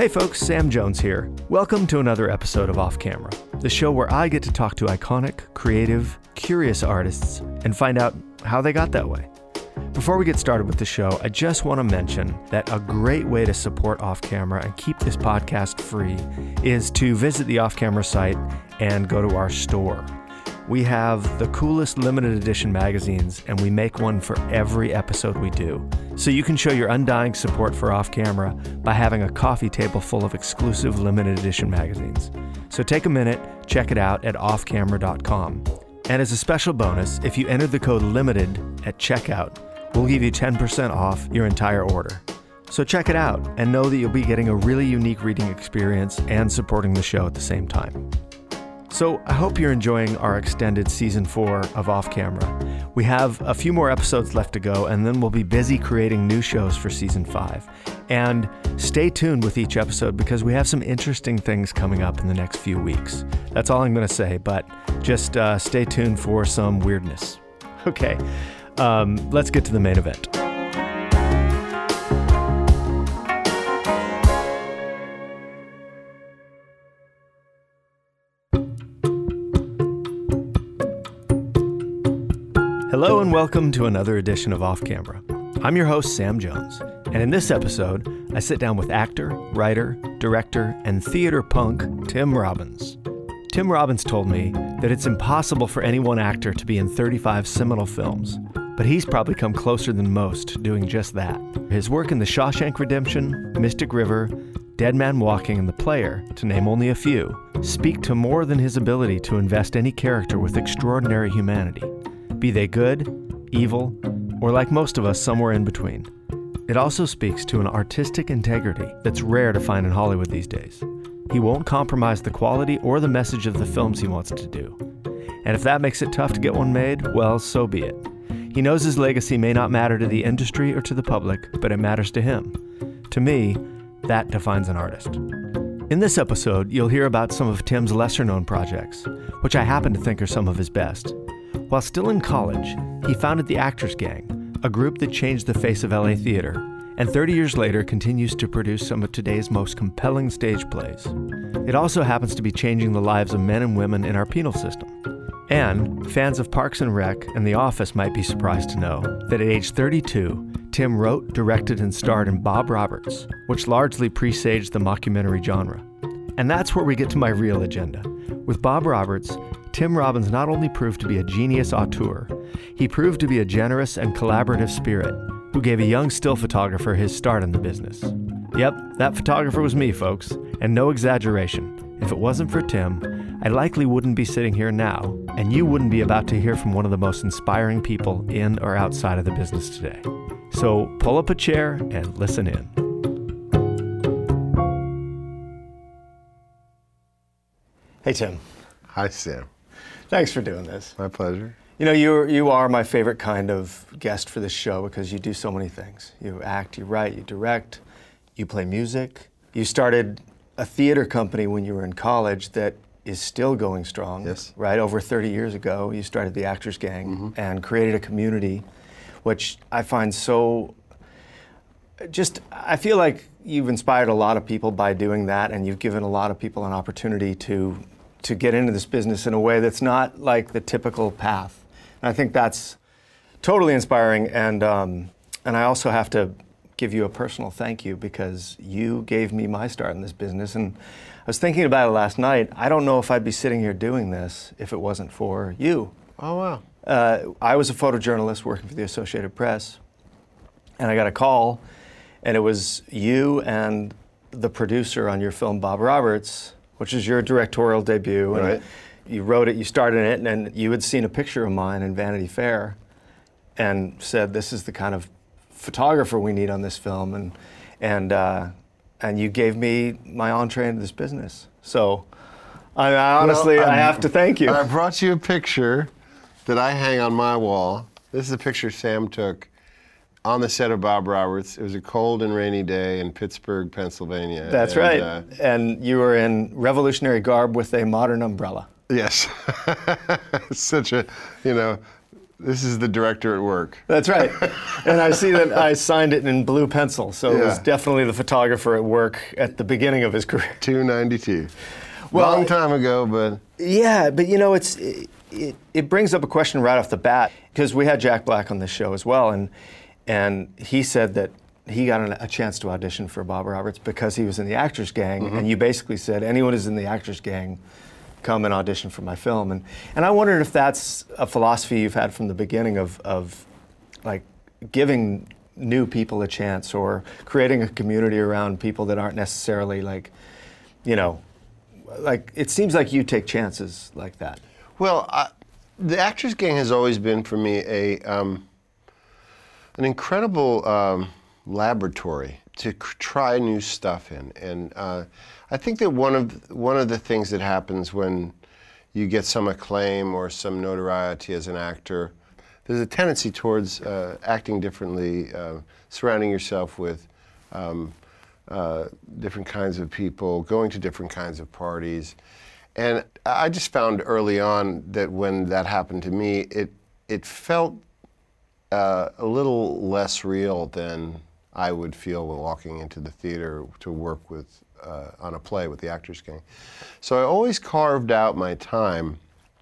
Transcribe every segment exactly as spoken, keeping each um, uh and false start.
Hey folks, Sam Jones here. Welcome to another episode of Off Camera, the show where I get to talk to iconic, creative, curious artists and find out how they got that way. Before we get started with the show, I just want to mention that a great way to support Off Camera and keep this podcast free is to visit the Off Camera site and go to our store. We have the coolest limited edition magazines, and we make one for every episode we do. So you can show your undying support for Off Camera by having a coffee table full of exclusive limited edition magazines. So take a minute, check it out at off camera dot com. And as a special bonus, if you enter the code LIMITED at checkout, we'll give you ten percent off your entire order. So check it out and know that you'll be getting a really unique reading experience and supporting the show at the same time. So I hope you're enjoying our extended season four of Off Camera. We have a few more episodes left to go, and then we'll be busy creating new shows for season five. And stay tuned with each episode because we have some interesting things coming up in the next few weeks. That's all I'm going to say, but just uh, stay tuned for some weirdness. Okay, um, let's get to the main event. Hello and welcome to another edition of Off Camera. I'm your host, Sam Jones, and in this episode, I sit down with actor, writer, director, and theater punk Tim Robbins. Tim Robbins told me that it's impossible for any one actor to be in thirty-five seminal films, but he's probably come closer than most doing just that. His work in The Shawshank Redemption, Mystic River, Dead Man Walking, and The Player, to name only a few, speak to more than his ability to invest any character with extraordinary humanity. Be they good, evil, or like most of us, somewhere in between. It also speaks to an artistic integrity that's rare to find in Hollywood these days. He won't compromise the quality or the message of the films he wants to do. And if that makes it tough to get one made, well, so be it. He knows his legacy may not matter to the industry or to the public, but it matters to him. To me, that defines an artist. In this episode, you'll hear about some of Tim's lesser-known projects, which I happen to think are some of his best. While still in college, he founded the Actors Gang, a group that changed the face of L A theater, and thirty years later continues to produce some of today's most compelling stage plays. It also happens to be changing the lives of men and women in our penal system. And fans of Parks and Rec and The Office might be surprised to know that at age thirty-two, Tim wrote, directed, and starred in Bob Roberts, which largely presaged the mockumentary genre. And that's where we get to my real agenda. With Bob Roberts, Tim Robbins not only proved to be a genius auteur, he proved to be a generous and collaborative spirit who gave a young still photographer his start in the business. Yep, that photographer was me, folks, and no exaggeration. If it wasn't for Tim, I likely wouldn't be sitting here now, and you wouldn't be about to hear from one of the most inspiring people in or outside of the business today. So pull up a chair and listen in. Hey, Tim. Hi, Sam. Thanks for doing this. My pleasure. You know, you you are my favorite kind of guest for this show because you do so many things. You act, you write, you direct, you play music. You started a theater company when you were in college that is still going strong. Yes. Right? Over thirty years ago, you started the Actors Gang mm-hmm. and created a community, which I find so, just, I feel like you've inspired a lot of people by doing that, and you've given a lot of people an opportunity to to get into this business in a way that's not like the typical path. And I think that's totally inspiring. And um, and I also have to give you a personal thank you because you gave me my start in this business. And I was thinking about it last night. I don't know if I'd be sitting here doing this if it wasn't for you. Oh, wow. Uh, I was a photojournalist working for the Associated Press, and I got a call, and it was you and the producer on your film, Bob Roberts, which is your directorial debut. And right. You wrote it, you starred in it, and, and you had seen a picture of mine in Vanity Fair and said, this is the kind of photographer we need on this film. And and uh, and you gave me my entree into this business. So I, I honestly, well, I have to thank you. I brought you a picture that I hang on my wall. This is a picture Sam took on the set of Bob Roberts. It was a cold and rainy day in Pittsburgh, Pennsylvania. That's and, right. Uh, and you were in revolutionary garb with a modern umbrella. Yes. Such a, you know, This is the director at work. That's right. And I see that I signed it in blue pencil, so yeah. It was definitely the photographer at work at the beginning of his career. two ninety-two. Well, long time ago, but... Yeah, but you know, it's it, it, it brings up a question right off the bat, because we had Jack Black on this show as well, and and he said that he got an, a chance to audition for Bob Roberts because he was in the Actors Gang, mm-hmm. and you basically said, anyone who's in the Actors Gang, come and audition for my film. And and I wondered if that's a philosophy you've had from the beginning of, of like, giving new people a chance, or creating a community around people that aren't necessarily like, you know, like, it seems like you take chances like that. Well, I, the Actors Gang has always been for me a um, an incredible um, laboratory to c- try new stuff in, and uh, I think that one of one of the things that happens when you get some acclaim or some notoriety as an actor, there's a tendency towards uh, acting differently, uh, surrounding yourself with um, uh, different kinds of people, going to different kinds of parties. And I just found early on that when that happened to me, it it felt uh, a little less real than I would feel when walking into the theater to work with uh, on a play with the Actors Gang. So I always carved out my time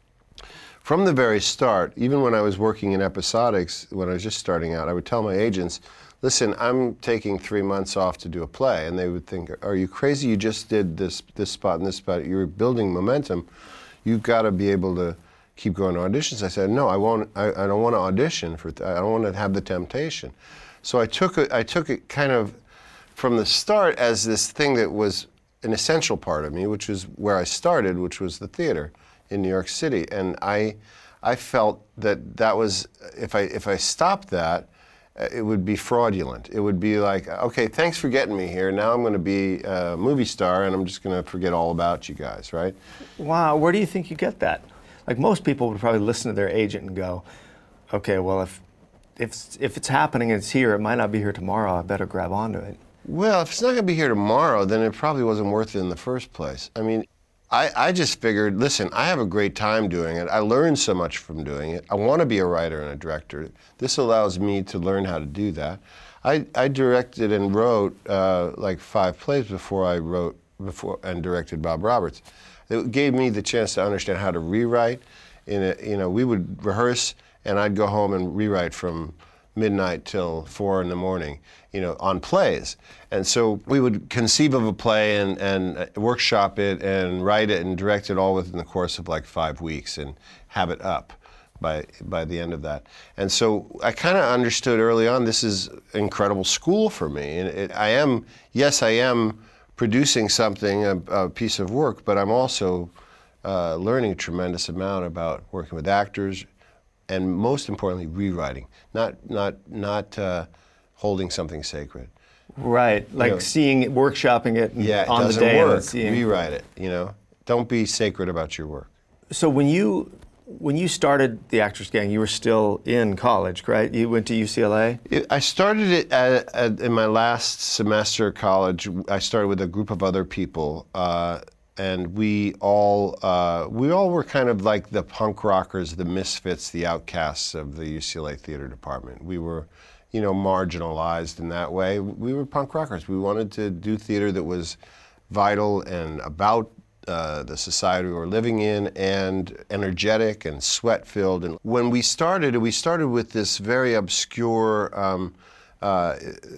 from the very start. Even when I was working in episodics, when I was just starting out, I would tell my agents, listen, I'm taking three months off to do a play. And they would think, are you crazy? You just did this this spot and this spot. You're building momentum. You've got to be able to keep going to auditions. I said, no, I won't. I, I don't want to audition for. I don't want to have the temptation. So I took it. I took it kind of from the start as this thing that was an essential part of me, which was where I started, which was the theater in New York City. And I, I felt that that was if I if I stopped that, it would be fraudulent. It would be like, okay, thanks for getting me here. Now I'm going to be a movie star, and I'm just going to forget all about you guys, right? Wow, where do you think you get that? Like, most people would probably listen to their agent and go, okay, well, if if if it's happening and it's here, it might not be here tomorrow. I better grab onto it. Well, if it's not going to be here tomorrow, then it probably wasn't worth it in the first place. I mean, I, I just figured, listen, I have a great time doing it. I learned so much from doing it. I want to be a writer and a director. This allows me to learn how to do that. I, I directed and wrote uh, like five plays before I wrote before and directed Bob Roberts. It gave me the chance to understand how to rewrite. In a, you know, we would rehearse, and I'd go home and rewrite from midnight till four in the morning, you know, on plays. And so we would conceive of a play and, and workshop it and write it and direct it all within the course of like five weeks and have it up by by the end of that. And so I kind of understood early on, this is incredible school for me. And it, I am, yes, I am producing something, a, a piece of work, but I'm also uh, learning a tremendous amount about working with actors, and most importantly, rewriting, not not not uh, holding something sacred. Right, like you know, seeing it, workshopping it, yeah, it on doesn't the day. work. And seeing... Rewrite it. You know, don't be sacred about your work. So when you when you started the Actors Gang, you were still in college, right? You went to U C L A. It, I started it at, at, in my last semester of college. I started with a group of other people. Uh, And we all uh, we all were kind of like the punk rockers, the misfits, the outcasts of the U C L A theater department. We were, you know, marginalized in that way. We were punk rockers. We wanted to do theater that was vital and about uh, the society we were living in, and energetic and sweat-filled. And when we started, we started with this very obscure um, uh,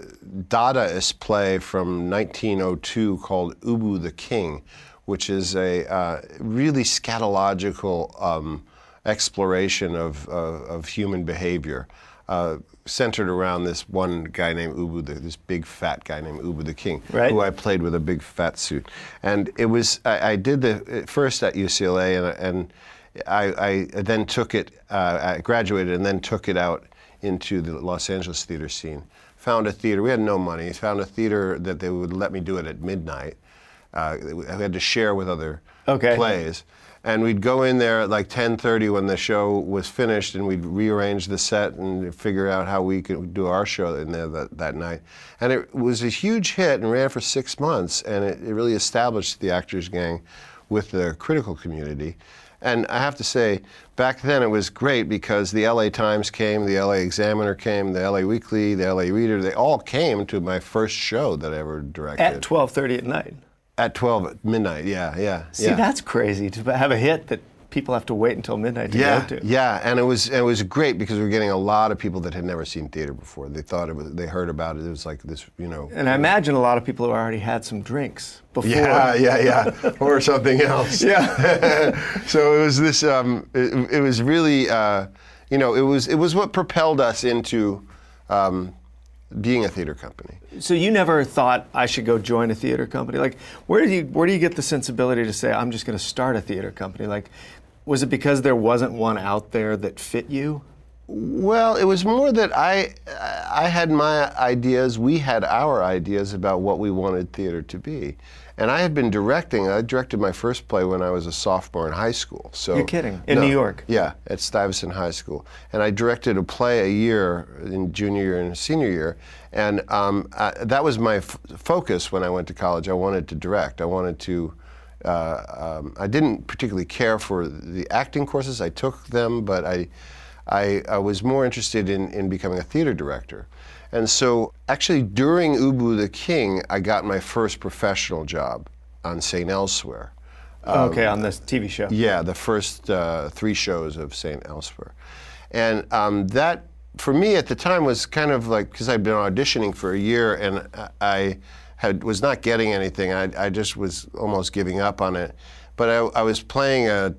Dadaist play from nineteen oh two called Ubu the King, which is a uh, really scatological um, exploration of, of, of human behavior, uh, centered around this one guy named Ubu, the, this big fat guy named Ubu the King, right, who I played with a big fat suit. And it was, I, I did the first at U C L A, and, and I, I then took it, uh, I graduated and then took it out into the Los Angeles theater scene. Found a theater, we had no money, found a theater that they would let me do it at midnight. Uh, we had to share with other okay. plays. And we'd go in there at like ten thirty when the show was finished, and we'd rearrange the set and figure out how we could do our show in there that, that night. And it was a huge hit and ran for six months, and it, it really established the Actors Gang with the critical community. And I have to say, back then it was great because the L A Times came, the L A Examiner came, the L A Weekly, the L A Reader, they all came to my first show that I ever directed. At twelve thirty at night? At twelve at midnight, yeah, yeah. See, yeah. that's crazy, to have a hit that people have to wait until midnight to yeah, go to. Yeah, and it was it was great because we were getting a lot of people that had never seen theater before. They thought it was, they heard about it. It was like this, you know. And I imagine a lot of people who already had some drinks before. Yeah, yeah, yeah, or something else. Yeah. So it was this. Um, it, it was really, uh, you know, it was it was what propelled us into um, being a theater company. So you never thought I should go join a theater company? Like, where do you where do you get the sensibility to say I'm just going to start a theater company? Like, was it because there wasn't one out there that fit you? Well, it was more that I I had my ideas, we had our ideas about what we wanted theater to be. And I had been directing, I directed my first play when I was a sophomore in high school. So You're kidding, in no, New York? Yeah, at Stuyvesant High School. And I directed a play a year in junior year and senior year. And um, I, that was my f focus when I went to college. I wanted to direct. I wanted to Uh, um, I didn't particularly care for the acting courses. I took them, but I, I, I was more interested in, in becoming a theater director. And so actually during Ubu the King, I got my first professional job on Saint Elsewhere. Um, Okay, on this T V show. Yeah, the first uh, three shows of Saint Elsewhere. And um, that, for me at the time, was kind of like, because I'd been auditioning for a year and I Had, was not getting anything. I, I just was almost giving up on it. But I, I was playing a,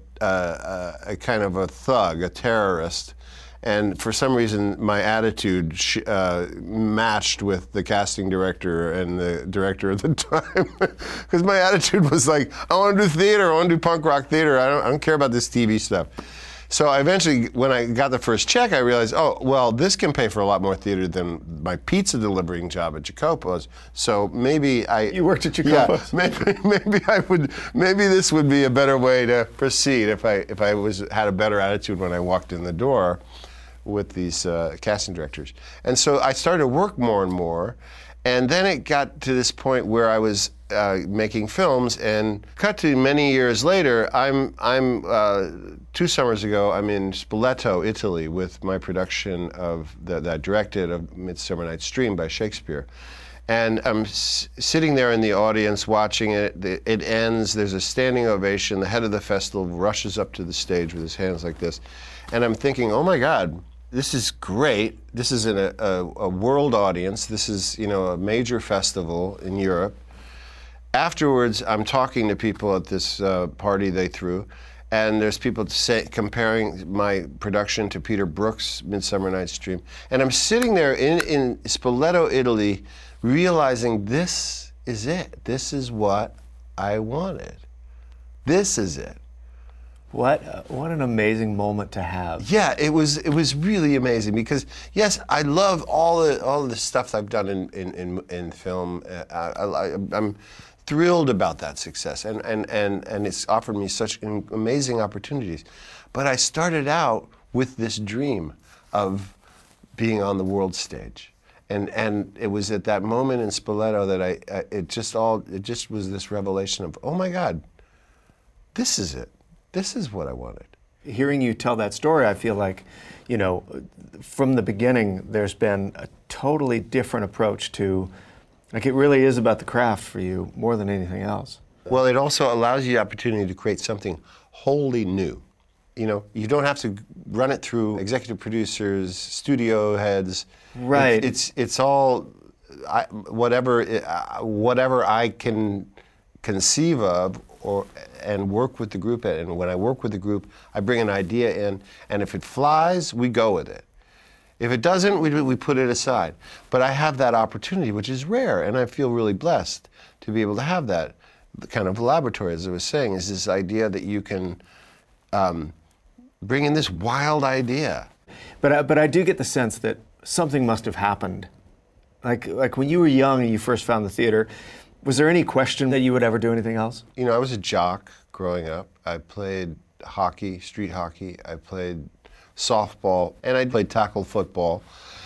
a, a kind of a thug, a terrorist, and for some reason my attitude sh uh, matched with the casting director and the director at the time. Because my attitude was like, I want to do theater, I want to do punk rock theater, I don't, I don't care about this T V stuff. So I eventually, when I got the first check, I realized, oh, well, this can pay for a lot more theater than my pizza delivering job at Jacopo's. So maybe I... You worked at Jacopo's? Yeah, maybe, maybe I would, maybe this would be a better way to proceed if I, if I was, had a better attitude when I walked in the door with these uh, casting directors. And so I started to work more and more. And then it got to this point where I was uh, making films, and cut to many years later, I'm, I'm uh, two summers ago, I'm in Spoleto, Italy, with my production of, the, that I directed, of Midsummer Night's Dream by Shakespeare. And I'm s sitting there in the audience watching it, the, it ends, there's a standing ovation, the head of the festival rushes up to the stage with his hands like this, and I'm thinking, oh my God, this is great. This is in a, a, a world audience. This is, you know, a major festival in Europe. Afterwards, I'm talking to people at this uh, party they threw, and there's people say, comparing my production to Peter Brook's Midsummer Night's Dream. And I'm sitting there in, in Spoleto, Italy, realizing this is it. This is what I wanted. This is it. What uh, what an amazing moment to have. Yeah, it was it was really amazing because yes, I love all the all the stuff I've done in in in, in film. Uh, I, I, I'm thrilled about that success, and and and and it's offered me such amazing opportunities. But I started out with this dream of being on the world stage, and and it was at that moment in Spoleto that I, I it just all it just was this revelation of, oh my God, this is it. This is what I wanted. Hearing you tell that story, I feel like, you know, from the beginning, there's been a totally different approach to, like, it really is about the craft for you more than anything else. Well, it also allows you the opportunity to create something wholly new. You know, you don't have to run it through executive producers, studio heads. Right. It, it's it's all I, whatever uh, whatever I can conceive of, or and work with the group. And when I work with the group, I bring an idea in, and if it flies, we go with it. If it doesn't, we we put it aside. But I have that opportunity, which is rare, and I feel really blessed to be able to have that kind of laboratory, as I was saying, is this idea that you can um, bring in this wild idea. But I, but I do get the sense that something must have happened. Like like when you were young and you first found the theater, was there any question that you would ever do anything else? You know, I was a jock growing up. I played hockey, street hockey. I played softball, and I played tackle football.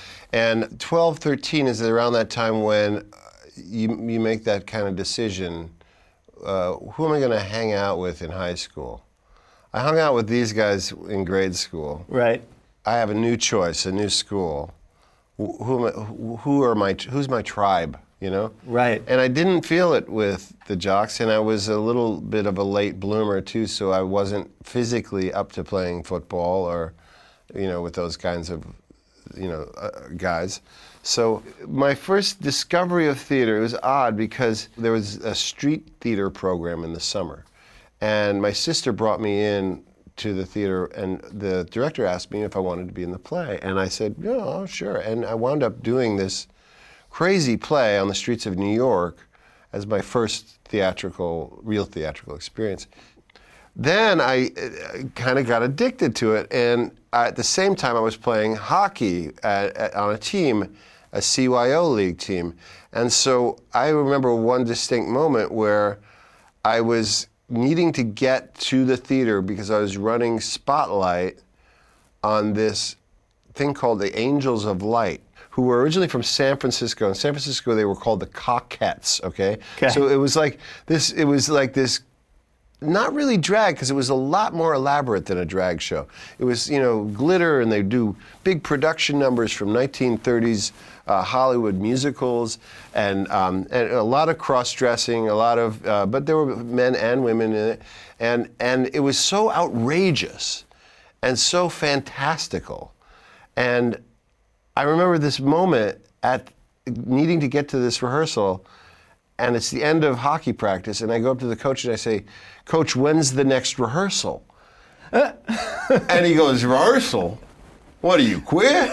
And twelve, thirteen is around that time when you, you make that kind of decision. Uh, who am I going to hang out with in high school? I hung out with these guys in grade school. Right. I have a new choice, a new school. Who, who, am I, who are my, who's my tribe, you know? Right. And I didn't feel it with the jocks, and I was a little bit of a late bloomer too, so I wasn't physically up to playing football or, you know, with those kinds of, you know, uh, guys. So my first discovery of theater, it was odd because there was a street theater program in the summer. And my sister brought me in to the theater, and the director asked me if I wanted to be in the play. And I said, yeah, oh, sure. And I wound up doing this crazy play on the streets of New York as my first theatrical, real theatrical experience. Then I uh, kind of got addicted to it, and at the same time I was playing hockey at, at, on a team, a C Y O league team. And so I remember one distinct moment where I was needing to get to the theater because I was running Spotlight on this thing called the Angels of Light, who were originally from San Francisco. In San Francisco, they were called the Cockettes, okay? Okay. So it was like this, it was like this, not really drag, because it was a lot more elaborate than a drag show. It was, you know, glitter, and they'd do big production numbers from nineteen thirties uh, Hollywood musicals, and, um, and a lot of cross-dressing, a lot of, uh, but there were men and women in it, and, and it was so outrageous and so fantastical. And I remember this moment at needing to get to this rehearsal, and it's the end of hockey practice, and I go up to the coach and I say, Coach, when's the next rehearsal? And he goes, rehearsal? What, are you quit?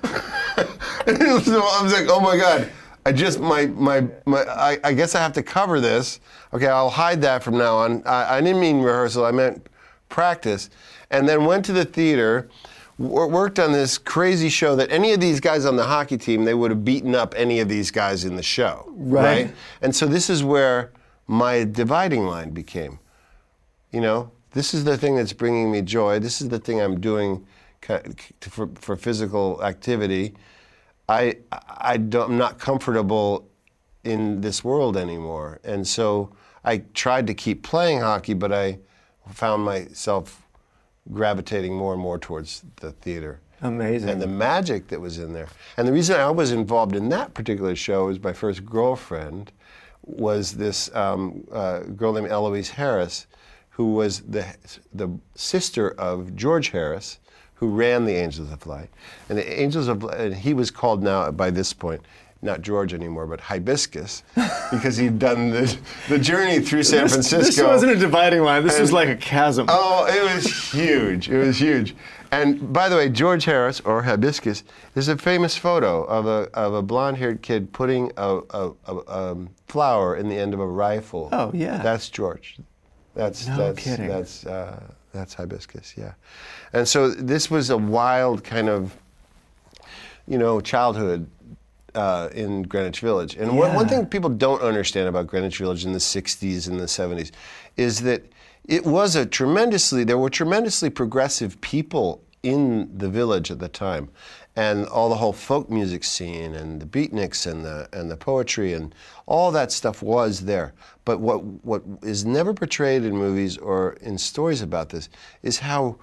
So I was like, oh my God, I just, my, my, my I, I guess I have to cover this. Okay, I'll hide that from now on. I, I didn't mean rehearsal, I meant practice. And then went to the theater, worked on this crazy show that any of these guys on the hockey team, they would have beaten up any of these guys in the show. Right. Right? And so this is where my dividing line became. You know, this is the thing that's bringing me joy. This is the thing I'm doing for, for physical activity. I, I don't, I'm not comfortable in this world anymore. And so I tried to keep playing hockey, but I found myself gravitating more and more towards the theater. Amazing. And the magic that was in there. And the reason I was involved in that particular show is my first girlfriend was this um, uh, girl named Eloise Harris, who was the, the sister of George Harris, who ran the Angels of Light. And the Angels of Light, and he was called now, by this point, not George anymore, but Hibiscus, because he'd done the, the journey through San this, Francisco. This wasn't a dividing line, this and, was like a chasm. Oh, it was huge, it was huge. And by the way, George Harris, or Hibiscus, is a famous photo of a, of a blonde-haired kid putting a, a, a um, flower in the end of a rifle. Oh, yeah. That's George. That's, no that's, kidding. That's, uh, that's Hibiscus, yeah. And so this was a wild kind of, you know, childhood uh, in Greenwich Village. And yeah. one, one thing people don't understand about Greenwich Village in the sixties and the seventies is that it was a tremendously, there were tremendously progressive people in the village at the time. And all the whole folk music scene and the beatniks and the and the poetry and all that stuff was there. But what what is never portrayed in movies or in stories about this is how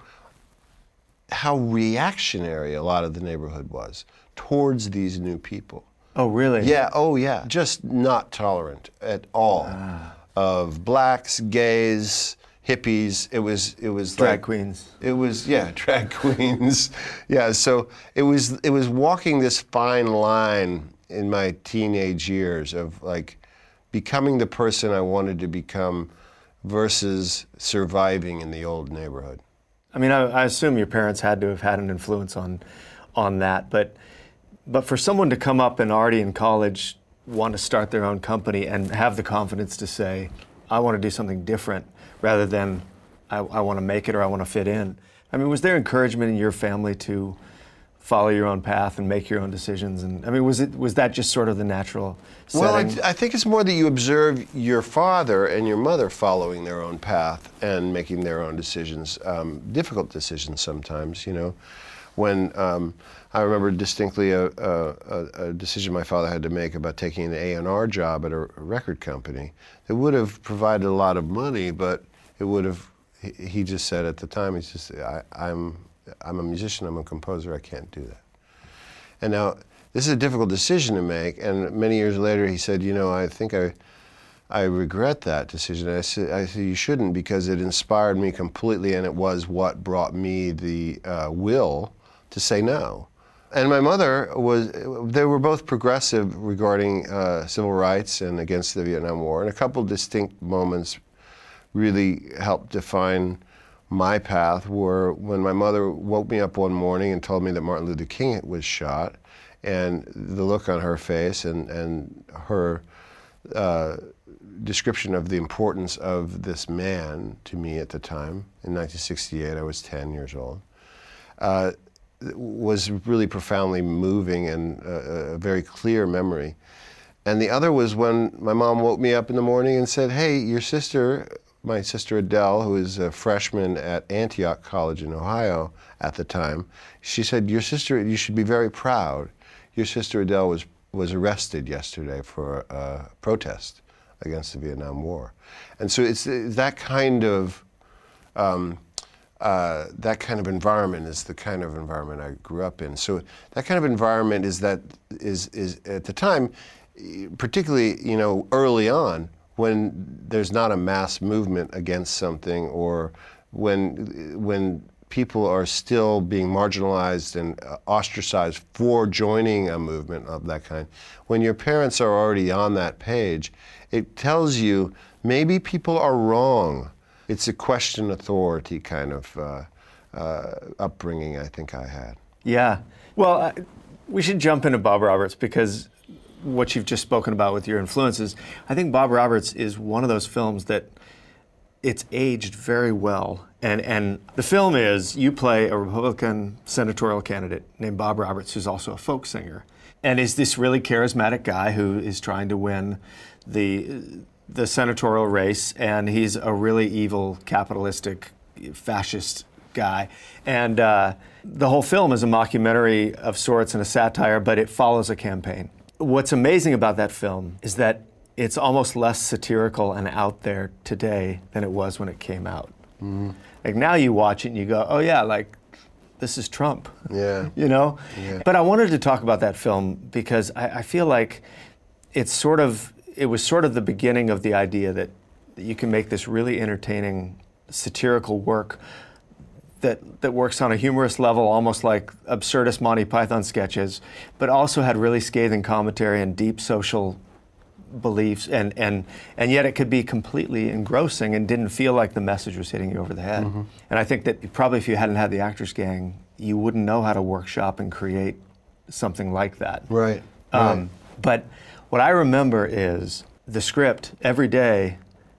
how reactionary a lot of the neighborhood was towards these new people. Oh, really? Yeah, oh yeah. Just not tolerant at all ah. of blacks, gays, hippies. It was it was drag like, queens. It was yeah, drag queens. Yeah, so it was it was walking this fine line in my teenage years of like becoming the person I wanted to become versus surviving in the old neighborhood. I mean, I, I assume your parents had to have had an influence on on that, but but for someone to come up and already in college want to start their own company and have the confidence to say, I want to do something different, rather than I, I want to make it or I want to fit in. I mean, was there encouragement in your family to follow your own path and make your own decisions? And I mean, was it was that just sort of the natural setting? Well, I, I think it's more that you observe your father and your mother following their own path and making their own decisions, um, difficult decisions sometimes, you know. When um, I remember distinctly a, a, a decision my father had to make about taking an A and R job at a record company. It would have provided a lot of money, but it would have he, he just said at the time, he's just, I, I'm, I'm a musician, I'm a composer, I can't do that. And now, this is a difficult decision to make, and many years later he said, you know, I think I, I regret that decision. I said, I said, you shouldn't, because it inspired me completely, and it was what brought me the uh, will to say no. And my mother was, they were both progressive regarding uh, civil rights and against the Vietnam War, and a couple distinct moments really helped define my path were when my mother woke me up one morning and told me that Martin Luther King was shot, and the look on her face and, and her uh, description of the importance of this man to me at the time. In nineteen sixty-eight, I was ten years old. Uh, was really profoundly moving and a, a very clear memory. And the other was when my mom woke me up in the morning and said, hey, your sister, my sister Adele, who is a freshman at Antioch College in Ohio at the time, she said, your sister, you should be very proud. Your sister Adele was, was arrested yesterday for a protest against the Vietnam War. And so it's that kind of, um, Uh, that kind of environment is the kind of environment I grew up in. So that kind of environment is that is is at the time, particularly you know early on, when there's not a mass movement against something, or when when people are still being marginalized and ostracized for joining a movement of that kind. When your parents are already on that page, it tells you maybe people are wrong. It's a question authority kind of uh, uh, upbringing I think I had. Yeah. Well, I, we should jump into Bob Roberts, because what you've just spoken about with your influences, I think Bob Roberts is one of those films that it's aged very well. And, and the film is, you play a Republican senatorial candidate named Bob Roberts, who's also a folk singer, and is this really charismatic guy who is trying to win the the senatorial race, and he's a really evil, capitalistic, fascist guy. And uh, the whole film is a mockumentary of sorts and a satire, but it follows a campaign. What's amazing about that film is that it's almost less satirical and out there today than it was when it came out. Mm-hmm. Like now you watch it and you go, oh yeah, like this is Trump. Yeah. You know? Yeah. But I wanted to talk about that film because I, I feel like it's sort of, it was sort of the beginning of the idea that, that you can make this really entertaining satirical work that, that works on a humorous level, almost like absurdist Monty Python sketches, but also had really scathing commentary and deep social beliefs, and, and, and yet it could be completely engrossing and didn't feel like the message was hitting you over the head. Mm-hmm. And I think that probably if you hadn't had the Actors Gang, you wouldn't know how to workshop and create something like that. Right. Um, right. But what I remember is the script, every day,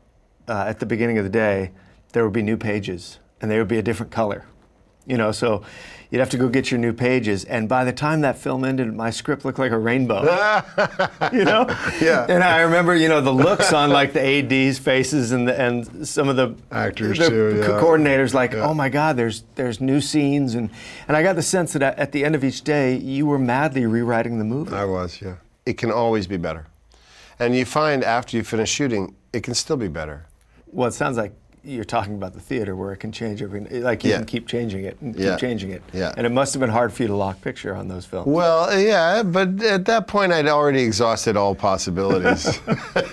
uh, at the beginning of the day, there would be new pages, and they would be a different color. You know, so you'd have to go get your new pages, and by the time that film ended, my script looked like a rainbow. You know? Yeah. And I remember, you know, the looks on like the A Ds' faces and the, and some of the actors the too, yeah. co- coordinators, like, yeah. oh my God, there's there's new scenes, and and I got the sense that at the end of each day, you were madly rewriting the movie. I was, yeah. It can always be better. And you find after you finish shooting, it can still be better. Well, it sounds like you're talking about the theater where it can change every, like you yeah. can keep changing it and yeah. keep changing it. Yeah. And it must have been hard for you to lock picture on those films. Well, yeah, but at that point I'd already exhausted all possibilities.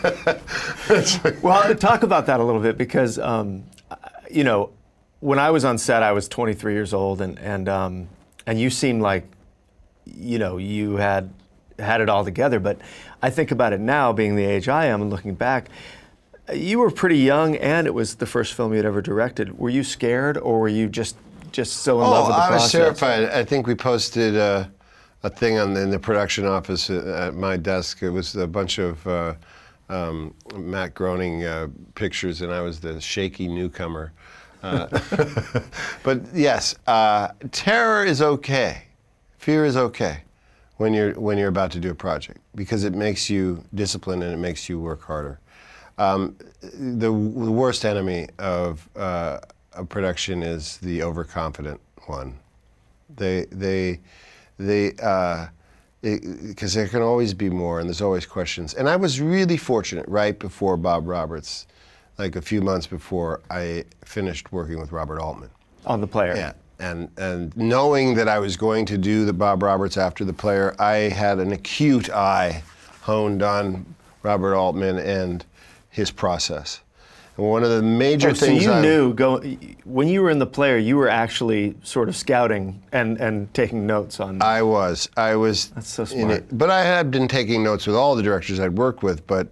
Well, talk about that a little bit, because, um, you know, when I was on set, I was twenty-three years old, and, and, um, and you seemed like, you know, you had had it all together, but I think about it now, being the age I am and looking back, you were pretty young, and it was the first film you'd ever directed. Were you scared, or were you just just so in oh, love with the I process? was terrified. I think we posted uh, a thing on the, in the production office at, at my desk. It was a bunch of uh, um, Matt Groening uh, pictures, and I was the shaky newcomer. Uh, but yes, uh, terror is okay. Fear is okay when you're when you're about to do a project, because it makes you disciplined and it makes you work harder. Um, the, the worst enemy of uh, a production is the overconfident one. They they they because uh, there can always be more, and there's always questions. And I was really fortunate right before Bob Roberts like a few months before I finished working with Robert Altman. On The Player. Yeah, and and knowing that I was going to do the Bob Roberts after The Player, I had an acute eye honed on Robert Altman and his process. And one of the major oh, things so you I, knew, go, when you were in The Player, you were actually sort of scouting and, and taking notes on... I was. I was. That's so in smart. it. But I had been taking notes with all the directors I'd worked with, but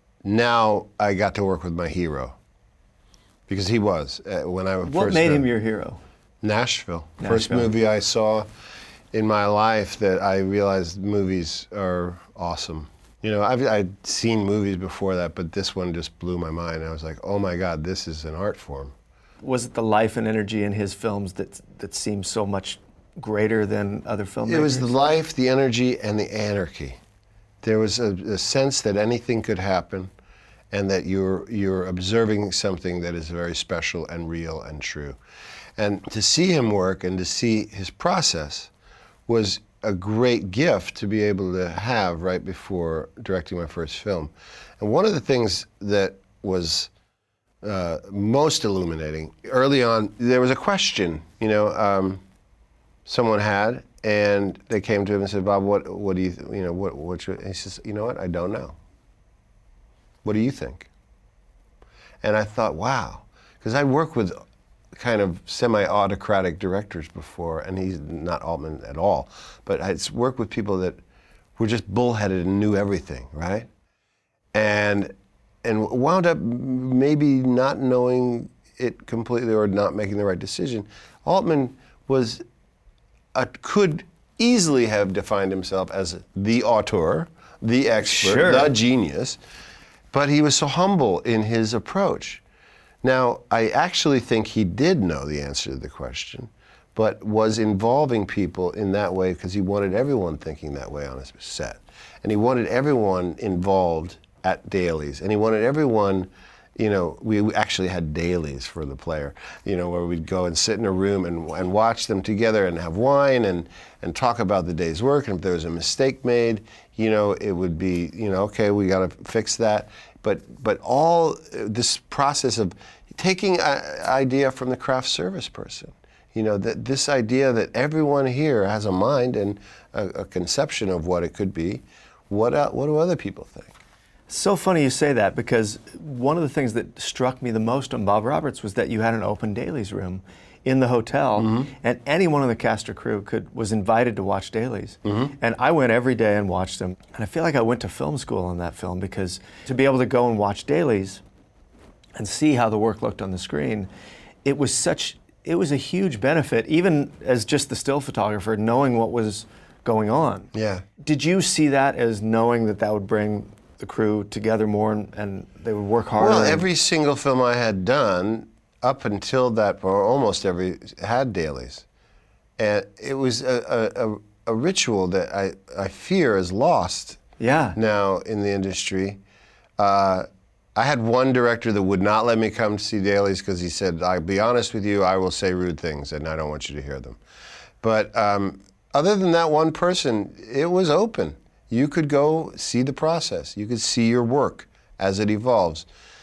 now I got to work with my hero. Because he was, uh, when I first... What made met, him your hero? Nashville. Nashville. First movie I saw in my life that I realized movies are awesome. You know, I've, I'd seen movies before that, but this one just blew my mind. I was like, oh my God, this is an art form. Was it the life and energy in his films that that seemed so much greater than other filmmakers? It was the life, the energy, and the anarchy. There was a, a sense that anything could happen, and that you're you're observing something that is very special and real and true. And to see him work and to see his process was a great gift to be able to have right before directing my first film. And one of the things that was uh, most illuminating, early on, there was a question, you know, um, someone had, and they came to him and said, Bob, what, what do you, th you know, what, what should, he says, you know what, I don't know. What do you think? And I thought, wow, because I work with kind of semi-autocratic directors before, and he's not Altman at all, but I worked with people that were just bullheaded and knew everything, right? And and wound up maybe not knowing it completely or not making the right decision. Altman was a, could easily have defined himself as the auteur, the expert, Sure. the genius, but he was so humble in his approach. Now, I actually think he did know the answer to the question, but was involving people in that way because he wanted everyone thinking that way on his set. And he wanted everyone involved at dailies. And he wanted everyone, you know, we actually had dailies for The Player, you know, where we'd go and sit in a room and, and watch them together and have wine and, and talk about the day's work. And if there was a mistake made, you know, it would be, you know, okay, we got to fix that. But, but all this process of taking an idea from the craft service person, you know, that this idea that everyone here has a mind and a, a conception of what it could be, what, uh, what do other people think? So funny you say that, because one of the things that struck me the most on Bob Roberts was that you had an open dailies room in the hotel, mm-hmm. and anyone on the cast or crew could was invited to watch dailies. Mm-hmm. And I went every day and watched them. And I feel like I went to film school on that film, because to be able to go and watch dailies and see how the work looked on the screen, it was such, it was a huge benefit, even as just the still photographer, knowing what was going on. Yeah. Did you see that as knowing that that would bring the crew together more and, and they would work harder? Well, every single film I had done, up until that, or almost every, had dailies. And it was a, a, a ritual that I, I fear is lost yeah. now in the industry. Uh, I had one director that would not let me come to see dailies because he said, I'll be honest with you, I will say rude things and I don't want you to hear them. But um, other than that one person, it was open. You could go see the process. You could see your work as it evolves.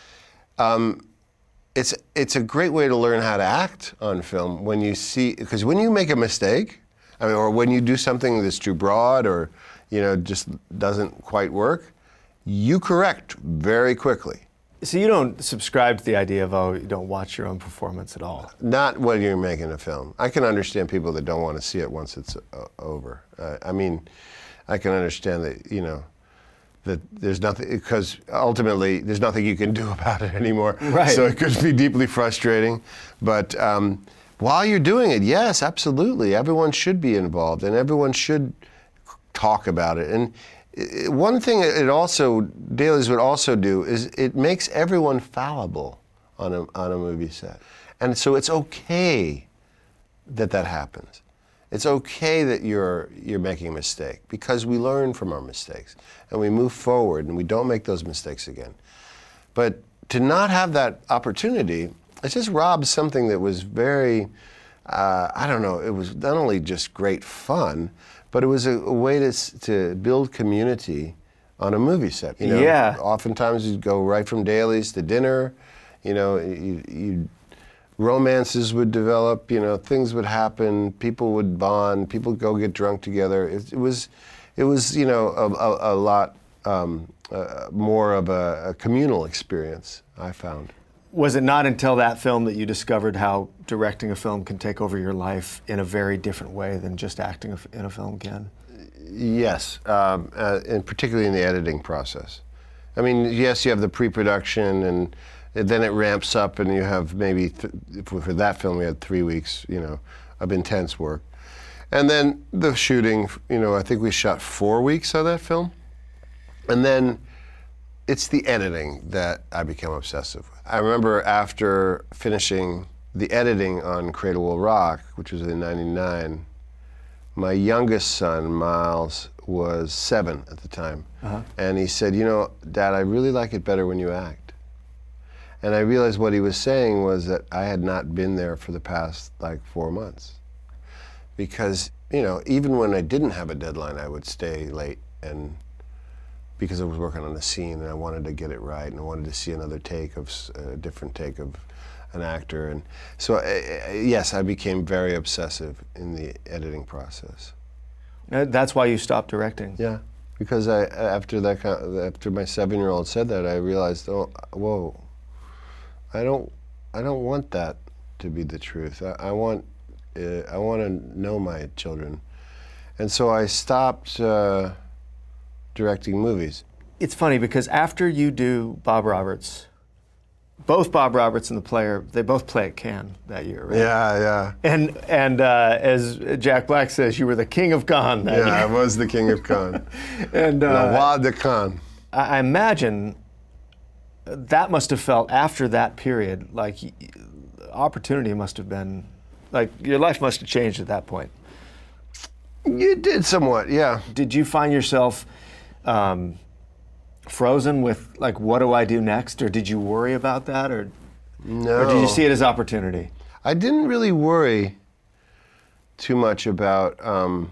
Um, It's, it's a great way to learn how to act on film when you see, because when you make a mistake, I mean, or when you do something that's too broad or, you know, just doesn't quite work, you correct very quickly. So you don't subscribe to the idea of, oh, you don't watch your own performance at all? Not when you're making a film. I can understand people that don't want to see it once it's uh, over. Uh, I mean, I can understand that, you know, that there's nothing, because ultimately there's nothing you can do about it anymore. Right. So it could be deeply frustrating. But um, while you're doing it, yes, absolutely, everyone should be involved and everyone should talk about it. And it, one thing it also, dailies would also do is it makes everyone fallible on a, on a movie set. And so it's okay that that happens. It's okay that you're, you're making a mistake, because we learn from our mistakes and we move forward and we don't make those mistakes again. But to not have that opportunity, it just robs something that was very, uh, I don't know, it was not only just great fun, but it was a, a way to, to build community on a movie set. You know, yeah. Oftentimes you'd go right from dailies to dinner, You know, you, you, romances would develop, you know, things would happen, people would bond, people would go get drunk together. It, it was, it was, you know, a, a, a lot um, uh, more of a, a communal experience, I found. Was it not until that film that you discovered how directing a film can take over your life in a very different way than just acting in a film can? Yes, um, uh, and particularly in the editing process. I mean, yes, you have the pre-production, and then it ramps up, and you have maybe, th for that film, we had three weeks, you know, of intense work. And then the shooting, you know, I think we shot four weeks of that film. And then it's the editing that I became obsessive with. I remember after finishing the editing on Cradle Will Rock, which was in ninety-nine, my youngest son, Miles, was seven at the time. Uh-huh. And he said, you know, Dad, I really like it better when you act. And I realized what he was saying was that I had not been there for the past, like, four months. Because, you know, even when I didn't have a deadline, I would stay late, and because I was working on a scene and I wanted to get it right, and I wanted to see another take of, a different take of an actor. And so, uh, yes, I became very obsessive in the editing process. That's why you stopped directing? Yeah, because I, after that, after my seven-year-old said that, I realized, oh, whoa, I don't, I don't want that to be the truth. I, I want, uh, I want to know my children, and so I stopped uh, directing movies. It's funny because after you do Bob Roberts, both Bob Roberts and The Player, they both play at Cannes that year, right? Yeah, yeah. And and uh, as Jack Black says, you were the king of Cannes that yeah, year. I was the king of Cannes. and uh, Le Roi de Cannes. I imagine that must have felt, after that period, like opportunity must have been, like your life must have changed at that point. You did somewhat, yeah. Did you find yourself um, frozen with, like, what do I do next? Or did you worry about that? Or, no. Or did you see it as opportunity? I didn't really worry too much about, um,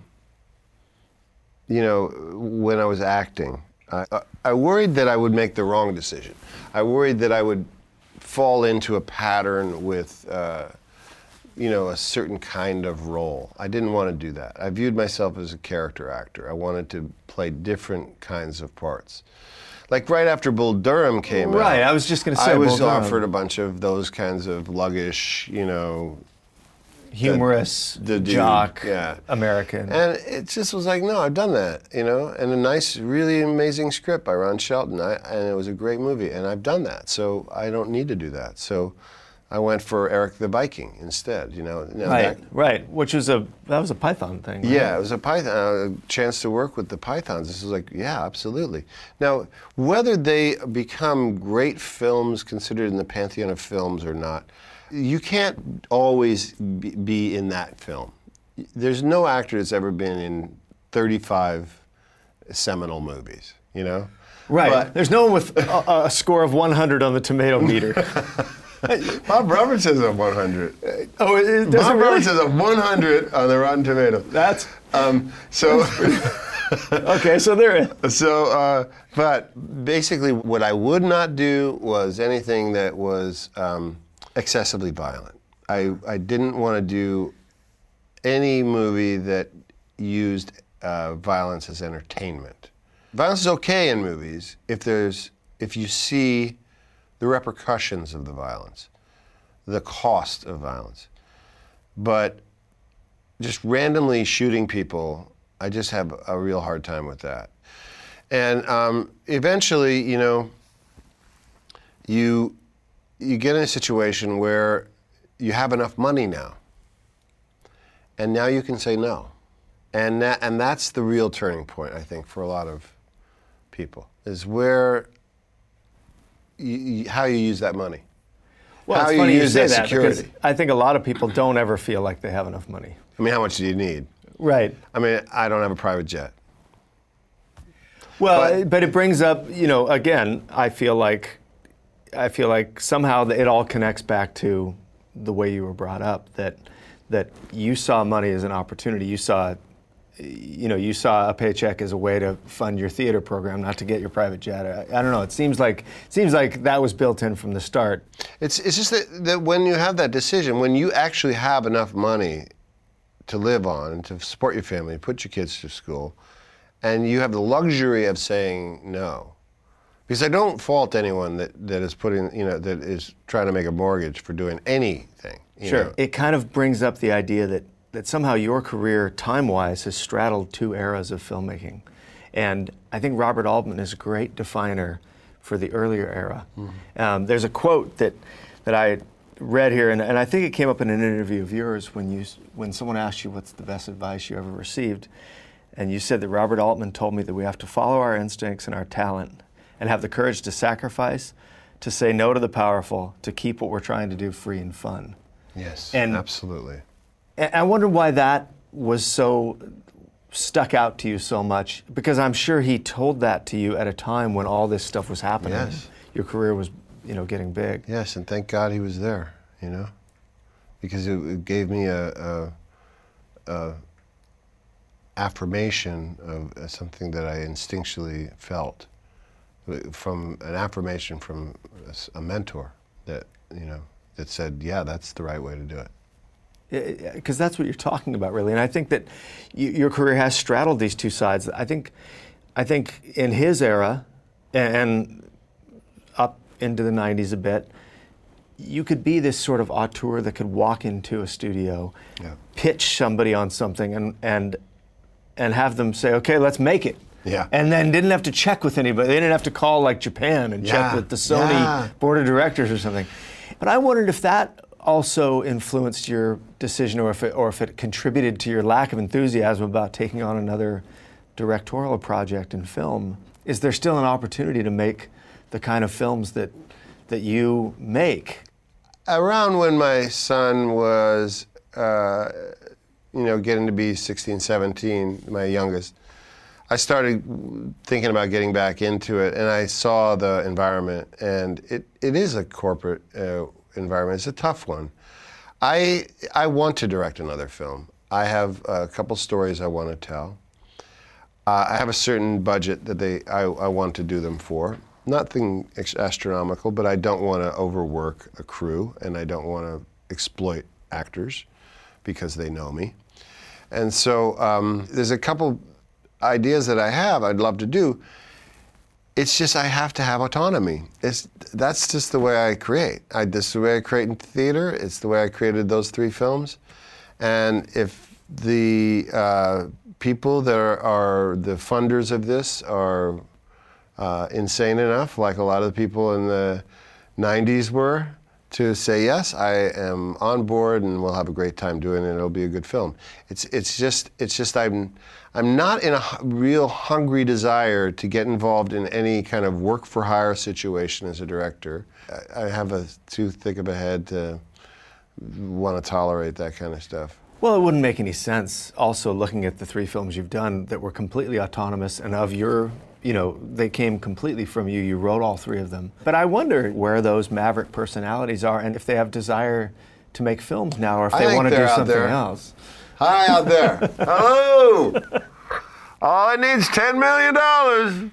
you know, when I was acting. I, I worried that I would make the wrong decision. I worried that I would fall into a pattern with, uh, you know, a certain kind of role. I didn't want to do that. I viewed myself as a character actor. I wanted to play different kinds of parts. Like right after Bull Durham came right, out. Right, I was just going to say I was Bull offered Durham. a bunch of those kinds of luggish, you know, humorous, the, the dude, jock, yeah. American. And it just was like, no, I've done that, you know, and a nice, really amazing script by Ron Shelton, I, and it was a great movie, and I've done that, so I don't need to do that. So I went for Eric the Viking instead, you know. Now right, that, right, which was a, that was a Python thing, right? Yeah, it was a Python, a chance to work with the Pythons. This was like, yeah, absolutely. Now, whether they become great films considered in the pantheon of films or not, you can't always be, be in that film. There's no actor that's ever been in thirty-five seminal movies, you know? Right, but, there's no one with a, a score of one hundred on the tomato meter. Bob Roberts has a one hundred. Oh, it, does Bob it really? Roberts has a one hundred on the Rotten Tomatoes. That's um, so. Okay, so there is. So, uh, but basically, what I would not do was anything that was um, excessively violent. I I didn't want to do any movie that used uh, violence as entertainment. Violence is okay in movies if there's if you see the repercussions of the violence, the cost of violence. But just randomly shooting people, I just have a real hard time with that. And um, eventually, you know, you you get in a situation where you have enough money now, and now you can say no. And that, and that's the real turning point, I think, for a lot of people, is where You, you, how you use that money. Well, how it's you funny you use say that that security. because I think a lot of people don't ever feel like they have enough money. I mean, how much do you need? Right. I mean, I don't have a private jet. Well, But- but it brings up, you know, again, I feel like, I feel like somehow it all connects back to the way you were brought up. That that you saw money as an opportunity. You saw you know, you saw a paycheck as a way to fund your theater program, not to get your private jet. I, I don't know. It seems like seems like that was built in from the start. It's it's just that, that when you have that decision, when you actually have enough money to live on and to support your family, put your kids to school, and you have the luxury of saying no. Because I don't fault anyone that, that is putting, you know, that is trying to make a mortgage for doing anything. You Sure. know? It kind of brings up the idea that, that somehow your career, time-wise, has straddled two eras of filmmaking. And I think Robert Altman is a great definer for the earlier era. Mm-hmm. Um, there's a quote that, that I read here, and, and I think it came up in an interview of yours when, you, when someone asked you what's the best advice you ever received. And you said that Robert Altman told me that we have to follow our instincts and our talent and have the courage to sacrifice, to say no to the powerful, to keep what we're trying to do free and fun. Yes, and, absolutely. And I wonder why that was so stuck out to you so much, because I'm sure he told that to you at a time when all this stuff was happening. Yes. Your career was, you know, getting big. Yes, and thank God he was there, you know, because it, it gave me a, a, a affirmation of uh, something that I instinctually felt. From an affirmation from a mentor that, you know, that said, yeah, that's the right way to do it. Because that's what you're talking about, really. And I think that you, your career has straddled these two sides. I think, I think in his era, and up into the nineties a bit, you could be this sort of auteur that could walk into a studio, yeah. pitch somebody on something, and and and have them say, okay, let's make it. Yeah. And then didn't have to check with anybody. They didn't have to call like Japan and yeah. check with the Sony yeah. board of directors or something. But I wondered if that also influenced your decision, or if it, or if it contributed to your lack of enthusiasm about taking on another directorial project in film. Is there still an opportunity to make the kind of films that that you make? Around when my son was, uh, you know, getting to be sixteen, seventeen, my youngest, I started thinking about getting back into it, and I saw the environment, and it, it is a corporate uh, environment. It's a tough one. I, I want to direct another film. I have a couple stories I want to tell. Uh, I have a certain budget that they I, I want to do them for. Nothing astronomical, but I don't want to overwork a crew, and I don't want to exploit actors because they know me. And so um, there's a couple ideas that I have I'd love to do. It's just I have to have autonomy. It's, that's just the way I create. I, this is the way I create in theater. It's the way I created those three films. And if the uh, people that are, are the funders of this are uh, insane enough, like a lot of the people in the nineties were, to say, yes, I am on board and we'll have a great time doing it, and it'll be a good film. It's, it's just, it's just I'm, I'm not in a real hungry desire to get involved in any kind of work for hire situation as a director. I, I have a too thick of a head to want to tolerate that kind of stuff. Well, it wouldn't make any sense also looking at the three films you've done that were completely autonomous and of your, you know, they came completely from you. You wrote all three of them. But I wonder where those maverick personalities are and if they have desire to make films now, or if they want to do something else. Hi out there. Hello. All I need is ten million dollars.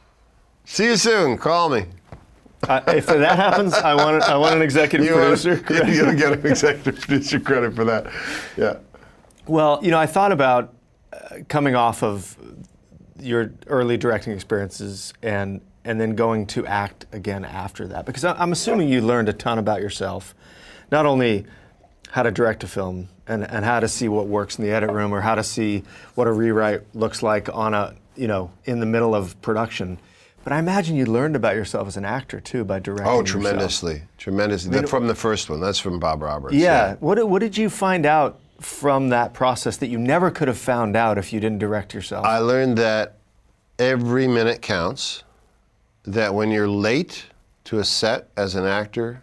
See you soon. Call me. Uh, if that happens, I want I want an executive you producer. Want, you'll get an executive producer credit for that. Yeah. Well, you know, I thought about uh, coming off of your early directing experiences and and then going to act again after that, because I'm assuming you learned a ton about yourself, not only how to direct a film and, and how to see what works in the edit room, or how to see what a rewrite looks like on a, you know, in the middle of production. But I imagine you learned about yourself as an actor too by directing. Oh, tremendously, yourself. tremendously. I mean, from the first one, that's from Bob Roberts. Yeah. yeah. What what did you find out from that process that you never could have found out if you didn't direct yourself? I learned that every minute counts. That when you're late to a set as an actor,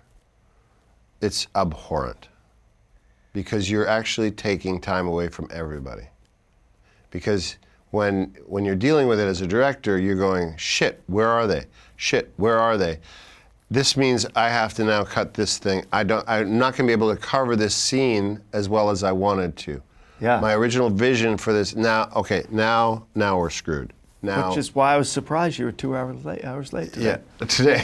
it's abhorrent, because you're actually taking time away from everybody. Because when when you're dealing with it as a director, you're going, shit, where are they? Shit, where are they? This means I have to now cut this thing. I don't, I'm not going to be able to cover this scene as well as I wanted to. Yeah. My original vision for this, now, okay, now, now we're screwed. Now, Which is why I was surprised you were two hours late. Hours late today. yeah, today.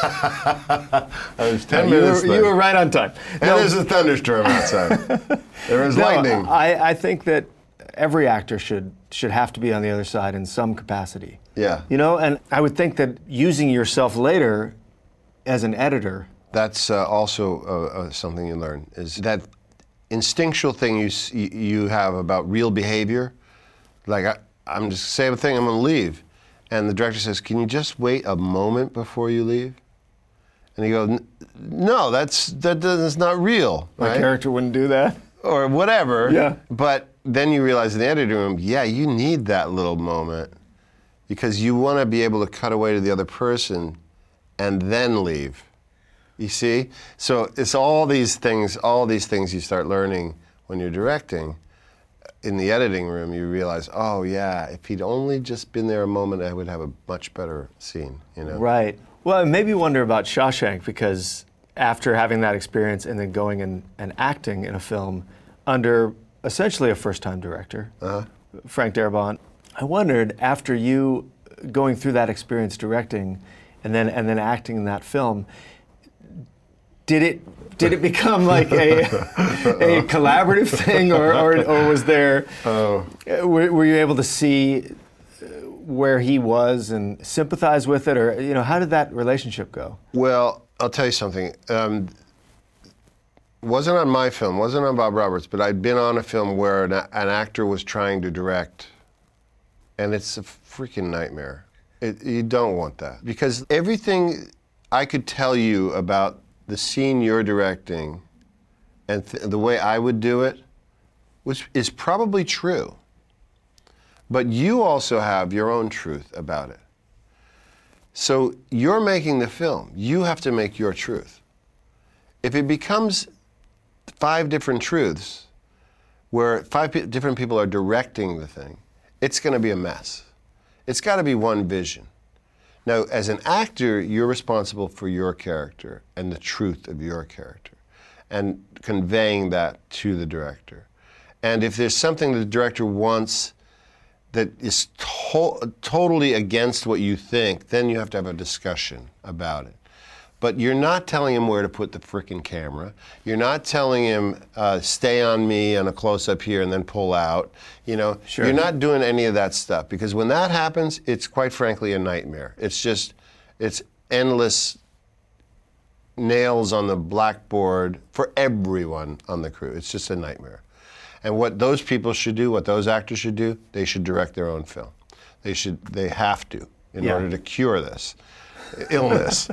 I was ten No, you, minutes were, late. you were right on time. And No, there's a thunderstorm outside. There was no, lightning. I, I think that every actor should should have to be on the other side in some capacity. Yeah. You know, and I would think that using yourself later as an editor. That's uh, also uh, uh, something you learn, is that instinctual thing you s- you you have about real behavior. Like, I, I'm just saying a thing, I'm gonna leave. And the director says, can you just wait a moment before you leave? And you go, no, that's, that, that's not real, My right? character wouldn't do that. Or whatever. Yeah. But then you realize in the editing room, yeah, you need that little moment because you want to be able to cut away to the other person and then leave. You see? So it's all these things, all these things you start learning when you're directing. In the editing room, you realize, oh yeah, if he'd only just been there a moment, I would have a much better scene, you know? Right. Well, it made me wonder about Shawshank because after having that experience and then going and, and acting in a film under essentially a first-time director, Uh-huh. Frank Darabont, I wondered after you going through that experience directing and then and then acting in that film, did it did it become like a a collaborative thing, or or, or was there? Oh. Were, were you able to see where he was and sympathize with it, or you know, how did that relationship go? Well, I'll tell you something. Um, wasn't on my film, wasn't on Bob Roberts, but I'd been on a film where an, an actor was trying to direct, and it's a freaking nightmare. It, you don't want that. Because everything I could tell you about the scene you're directing and th- the way I would do it was, is probably true. But you also have your own truth about it. So you're making the film. You have to make your truth. If it becomes five different truths, where five pe- different people are directing the thing, it's going to be a mess. It's got to be one vision. Now, as an actor, you're responsible for your character and the truth of your character and conveying that to the director. And if there's something the director wants that is to- totally against what you think, then you have to have a discussion about it. But you're not telling him where to put the frickin' camera. You're not telling him, uh, stay on me on a close-up here and then pull out. You know, Sure. You're not doing any of that stuff, because when that happens, it's quite frankly a nightmare. It's just, it's endless nails on the blackboard for everyone on the crew. It's just a nightmare. And what those people should do, what those actors should do, they should direct their own film. They should, they have to, in Yeah. order to cure this illness.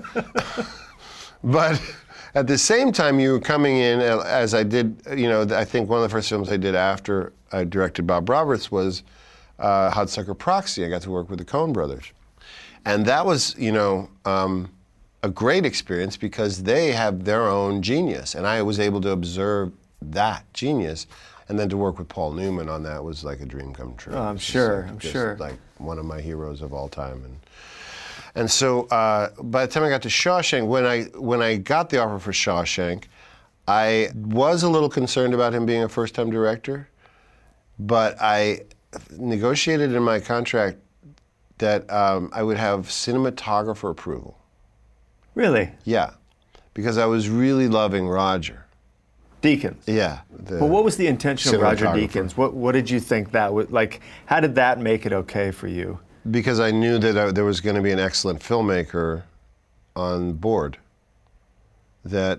But at the same time, you were coming in, as I did, you know, I think one of the first films I did after I directed Bob Roberts was uh, Hudsucker Proxy. I got to work with the Coen brothers. And that was, you know, um, a great experience because they have their own genius. And I was able to observe that genius. And then to work with Paul Newman on that was like a dream come true. Oh, I'm It's just sure, like- I'm just sure. Like one of my heroes of all time. And and so uh, by the time I got to Shawshank, when I when I got the offer for Shawshank, I was a little concerned about him being a first-time director, but I negotiated in my contract that um, I would have cinematographer approval. Really? Yeah, because I was really loving Roger. Deakins. Yeah. the But what was the intention of Roger cinematographer. Deakins? What What did you think that would, like, how did that make it okay for you? Because I knew that I, there was going to be an excellent filmmaker on board. That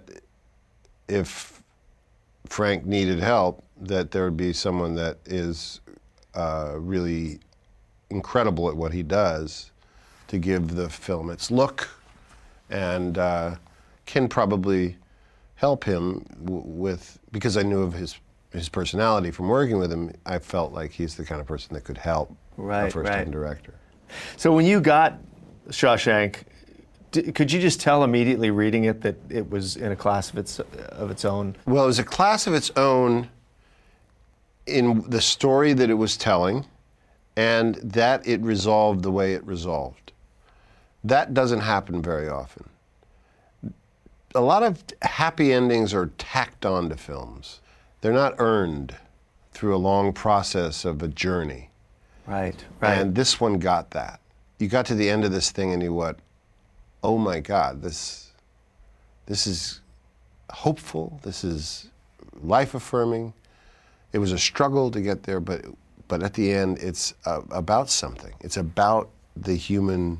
if Frank needed help, that there would be someone that is uh, really incredible at what he does to give the film its look, and uh, can probably help him w- with, because I knew of his his personality from working with him, I felt like he's the kind of person that could help Right, a first-time right. director. So when you got Shawshank, d- could you just tell immediately reading it that it was in a class of its of its own? Well, it was a class of its own in the story that it was telling, and that it resolved the way it resolved. That doesn't happen very often. A lot of happy endings are tacked on to films. They're not earned. through a long process of a journey. Right, right. And this one got that. You got to the end of this thing and you went, oh my God, this, this is hopeful, this is life-affirming. It was a struggle to get there, but, but at the end, it's uh, about something. It's about the human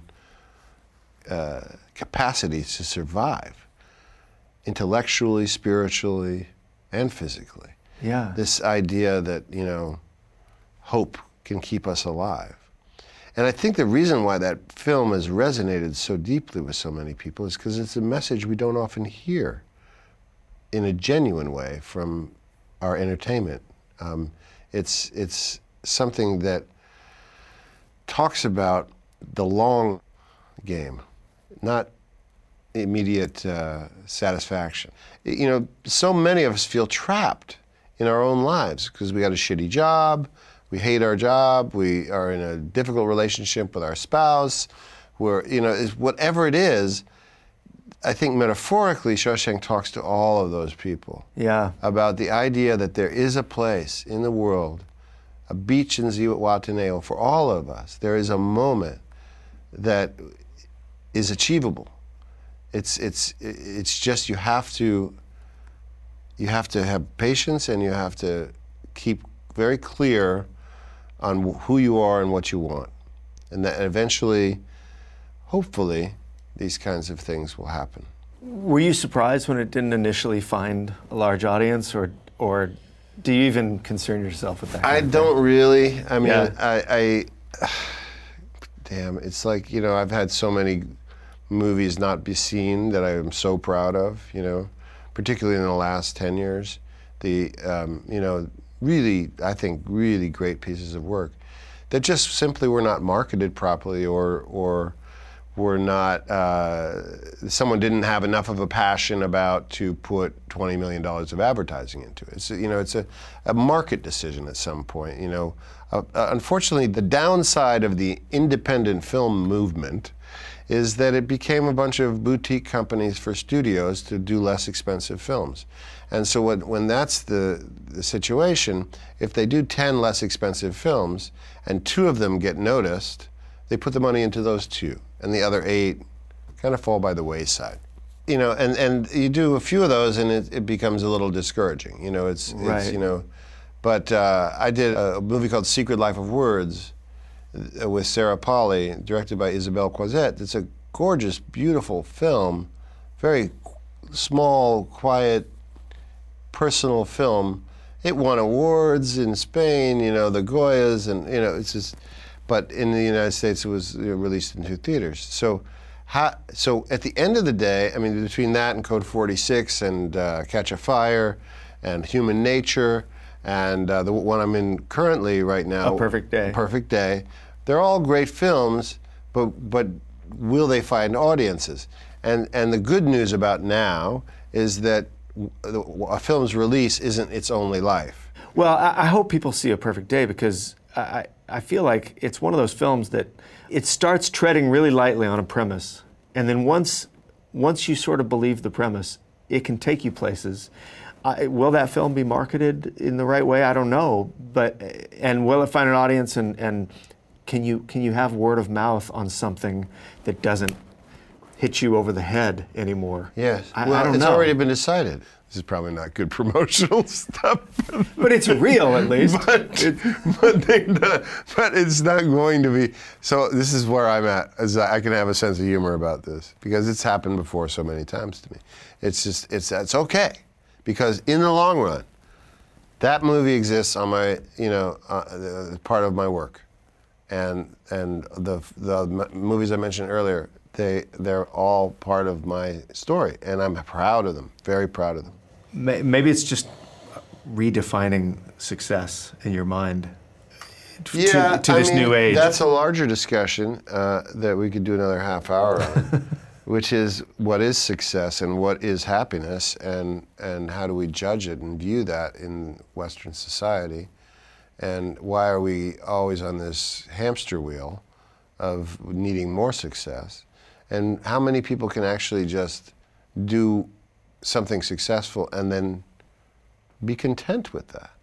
uh, capacity to survive, intellectually, spiritually, and physically. Yeah. This idea that, you know, hope can keep us alive. And I think the reason why that film has resonated so deeply with so many people is because it's a message we don't often hear in a genuine way from our entertainment. Um, it's, it's something that talks about the long game, not immediate uh, satisfaction. You know, so many of us feel trapped in our own lives because we got a shitty job, we hate our job, we are in a difficult relationship with our spouse, we're, you know, is whatever it is. I think metaphorically, Shawshank talks to all of those people. Yeah. About the idea that there is a place in the world, a beach in Zihuatanejo for all of us. There is a moment that is achievable. It's, it's, it's just you have to, you have to have patience and you have to keep very clear on who you are and what you want. And that eventually, hopefully, these kinds of things will happen. Were you surprised when it didn't initially find a large audience, or, or do you even concern yourself with that? I don't really. I mean, Yeah. I, I, damn, it's like, you know, I've had so many movies not be seen that I am so proud of, you know, particularly in the last ten years. The, um, you know, really, I think, really great pieces of work that just simply were not marketed properly, or, or were not, uh, someone didn't have enough of a passion about to put twenty million dollars of advertising into it. It's, you know, it's a, a market decision at some point, you know. Uh, uh, unfortunately, the downside of the independent film movement is that it became a bunch of boutique companies for studios to do less expensive films. And so when, when that's the, the situation, if they do ten less expensive films and two of them get noticed, they put the money into those two, and the other eight kind of fall by the wayside. You know, and, and you do a few of those and it, it becomes a little discouraging. You know, it's, Right. it's you know, but uh, I did a movie called Secret Life of Words with Sarah Polley, directed by Isabelle Coisette. It's a gorgeous, beautiful film, very small, quiet, personal film. It won awards in Spain, you know, the Goyas, and, you know, it's just, but in the United States it was, you know, released in two theaters. So, how, so at the end of the day, I mean, between that and Code forty-six and uh, Catch a Fire and Human Nature and uh, the one I'm in currently right now, A Perfect Day. Perfect Day, they're all great films, but, but will they find audiences? And, and the good news about now is that a film's release isn't its only life. Well, I, I hope people see A Perfect Day, because I, I feel like it's one of those films that it starts treading really lightly on a premise, and then once, once you sort of believe the premise, it can take you places. I, will that film be marketed in the right way? I don't know, but, and will it find an audience, and, and can you, can you have word of mouth on something that doesn't hit you over the head anymore? Yes. I, well, I don't it's know. already been decided. This is probably not good promotional stuff. But it's real, at least. but, It- but, they, but it's not going to be. So this is where I'm at. Is I can have a sense of humor about this because it's happened before so many times to me. It's just, it's, it's okay. Because in the long run, that movie exists on my, you know, uh, part of my work. And, and the, the m- movies I mentioned earlier, They, they're all part of my story, and I'm proud of them, very proud of them. May- Maybe it's just redefining success in your mind to, Yeah, to I this mean, new age. That's a larger discussion uh, that we could do another half hour on, which is what is success and what is happiness, and, and how do we judge it and view that in Western society, and why are we always on this hamster wheel of needing more success, and how many people can actually just do something successful and then be content with that.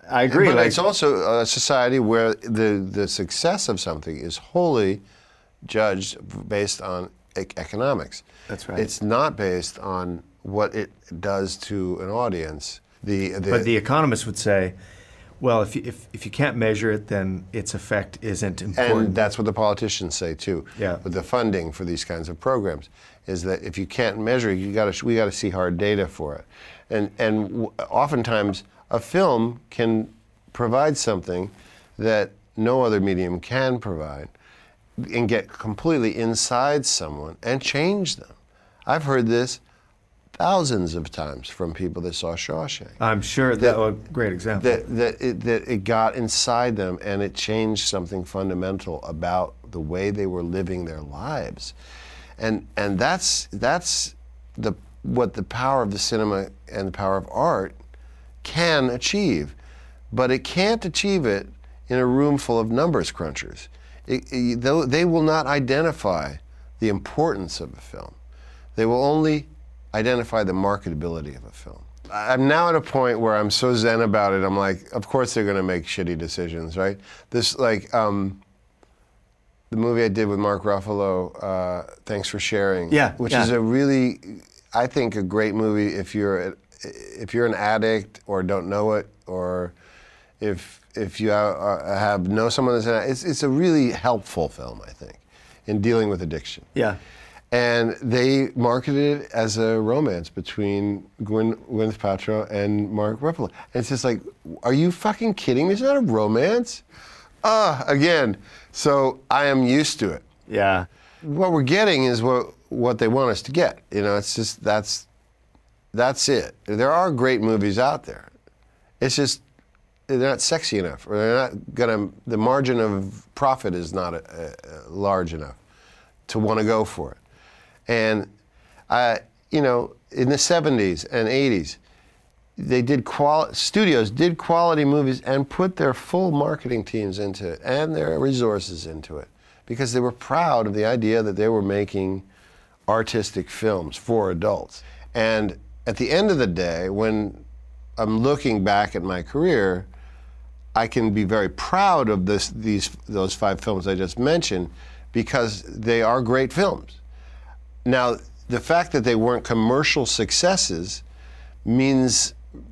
I agree. But like, it's also a society where the, the success of something is wholly judged based on e- economics. That's right. It's not based on what it does to an audience. The, the, but the economists would say, well, if you, if, if you can't measure it, then its effect isn't important. And that's what the politicians say too. Yeah. With the funding for these kinds of programs, is that if you can't measure it, you got to we got to see hard data for it. And and w- oftentimes a film can provide something that no other medium can provide, and get completely inside someone and change them. I've heard this thousands of times from people that saw Shawshank. I'm sure that, That- was a great example. That that it, that it got inside them and it changed something fundamental about the way they were living their lives, and and that's that's the what the power of the cinema and the power of art can achieve, but it can't achieve it in a room full of numbers crunchers. It, it, though they will not identify the importance of a film. They will only identify the marketability of a film. I'm now at a point where I'm so zen about it. I'm like, of course they're going to make shitty decisions, right? This, like, um, the movie I did with Mark Ruffalo, uh, Thanks for Sharing, Yeah, which yeah. is a really, I think, a great movie if you're a, if you're an addict or don't know it, or if if you have, have know someone that's an addict. It's it's a really helpful film, I think, in dealing with addiction. yeah. And they marketed it as a romance between Gwyn, Gwyneth Paltrow and Mark Ruffalo. And it's just like, are you fucking kidding me? It's not a romance. Ah, again. So I am used to it. Yeah. What we're getting is what what they want us to get. You know, it's just that's that's it. There are great movies out there. It's just they're not sexy enough, or they're not gonna. The margin of profit is not a, a, large enough to want to go for it. And, uh, you know, in the seventies and eighties, they did quali- studios did quality movies and put their full marketing teams into it and their resources into it because they were proud of the idea that they were making artistic films for adults. And at the end of the day, when I'm looking back at my career, I can be very proud of this, these, those five films I just mentioned because they are great films. Now, the fact that they weren't commercial successes means,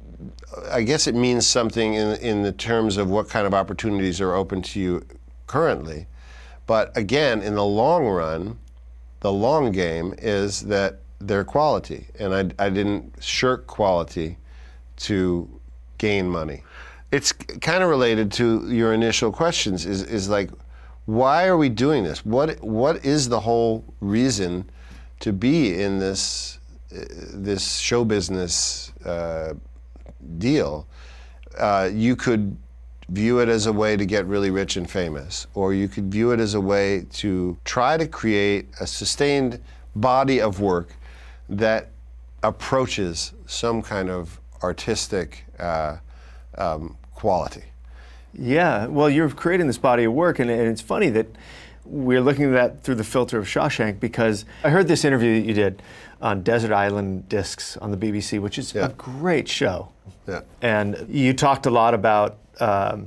I guess it means something in, in the terms of what kind of opportunities are open to you currently. But again, in the long run, the long game is that they're quality. And I, I didn't shirk quality to gain money. It's kind of related to your initial questions, is, is like, why are we doing this? What What is the whole reason to be in this uh, this show business uh, deal? Uh, you could view it as a way to get really rich and famous, or you could view it as a way to try to create a sustained body of work that approaches some kind of artistic uh, um, quality. Yeah, well, you're creating this body of work, and, and it's funny that we're looking at that through the filter of Shawshank, because I heard this interview that you did on Desert Island Discs on the B B C, which is Yeah. a great show. Yeah. And you talked a lot about um,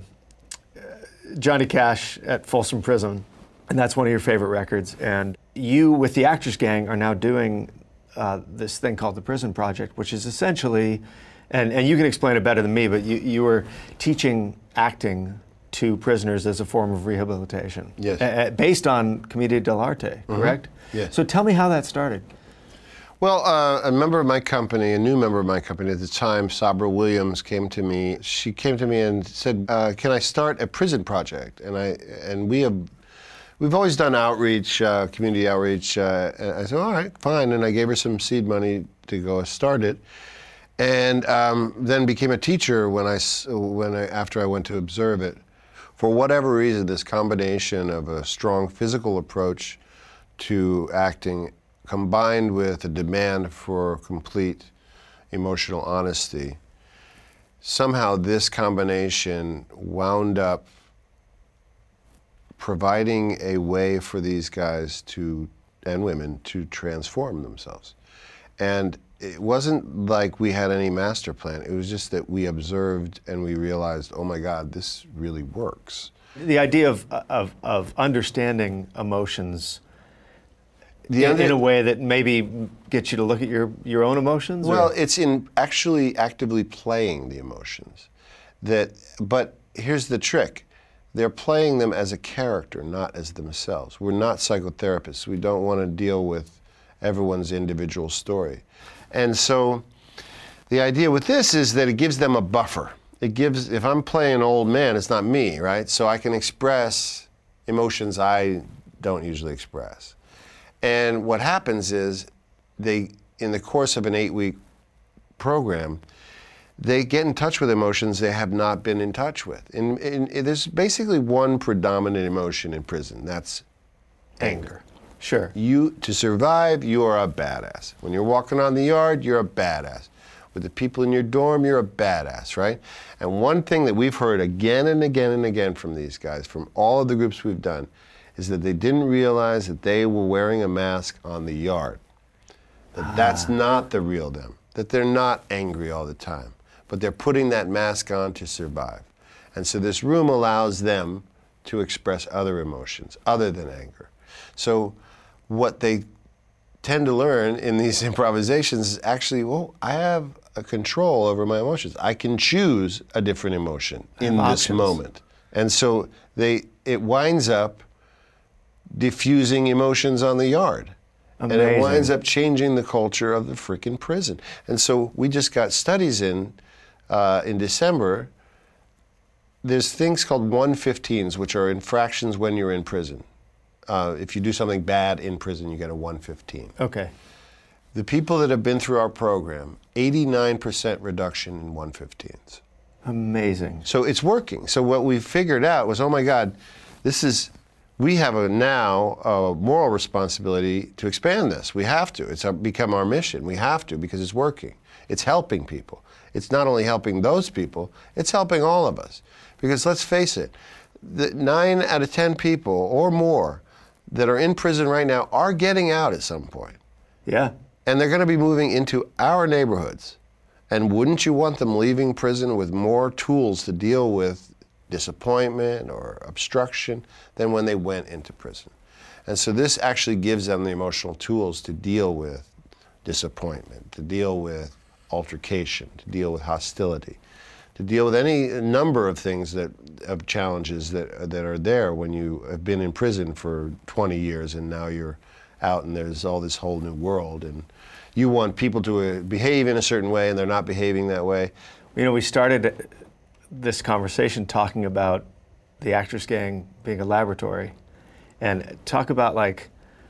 Johnny Cash at Folsom Prison, and that's one of your favorite records. And you, with the Actors Gang, are now doing uh, this thing called the Prison Project, which is essentially, and, and you can explain it better than me, but you, you were teaching acting to prisoners as a form of rehabilitation. Yes. Uh, based on Commedia dell'arte, correct? Yes. So tell me how that started. Well, uh, a member of my company, a new member of my company at the time, Sabra Williams, came to me. She came to me and said, uh, "Can I start a prison project?" And I and we have, we've always done outreach, uh, community outreach. Uh, and I said, "All right, fine." And I gave her some seed money to go start it, and um, then became a teacher when I when I, after I went to observe it. For whatever reason, this combination of a strong physical approach to acting, combined with a demand for complete emotional honesty, somehow this combination wound up providing a way for these guys to, and women, to transform themselves. And it wasn't like we had any master plan. It was just that we observed and we realized, oh my God, this really works. The idea of of, of understanding emotions The in, other- in a way that maybe gets you to look at your, your own emotions? Well, or? it's in actually actively playing the emotions. That, but here's the trick. They're playing them as a character, not as themselves. We're not psychotherapists. We don't want to deal with everyone's individual story. And so the idea with this is that it gives them a buffer. It gives, if I'm playing an old man, it's not me, right? So I can express emotions I don't usually express. And what happens is they, in the course of an eight-week program, they get in touch with emotions they have not been in touch with. And, and, and there's basically one predominant emotion in prison. That's anger. Sure. You, to survive, you are a badass. When you're walking on the yard, you're a badass. With the people in your dorm, you're a badass, right? And one thing that we've heard again and again and again from these guys, from all of the groups we've done, is that they didn't realize that they were wearing a mask on the yard. That ah. that's not the real them. That they're not angry all the time. But they're putting that mask on to survive. And so this room allows them to express other emotions other than anger. So what they tend to learn in these improvisations is actually, well, I have a control over my emotions. I can choose a different emotion in this moment. And so they it winds up diffusing emotions on the yard. Amazing. And it winds up changing the culture of the freaking prison. And so we just got studies in uh, in December. There's things called one fifteens, which are infractions when you're in prison. Uh, if you do something bad in prison, you get a one fifteen. Okay. The people that have been through our program, eighty-nine percent reduction in one fifteens. Amazing. So it's working. So what we figured out was, oh my God, this is, we have a now a moral responsibility to expand this. We have to. It's become our mission. We have to because it's working. It's helping people. It's not only helping those people, it's helping all of us. Because let's face it, the nine out of ten people or more that are in prison right now are getting out at some point. Yeah. And they're going to be moving into our neighborhoods. And wouldn't you want them leaving prison with more tools to deal with disappointment or obstruction than when they went into prison? And so this actually gives them the emotional tools to deal with disappointment, to deal with altercation, to deal with hostility, to deal with any number of things that, of challenges that, that are there when you have been in prison for twenty years and now you're out and there's all this whole new world. And you want people to uh, behave in a certain way and they're not behaving that way. You know, we started this conversation talking about the Actors Gang being a laboratory, and talk about like,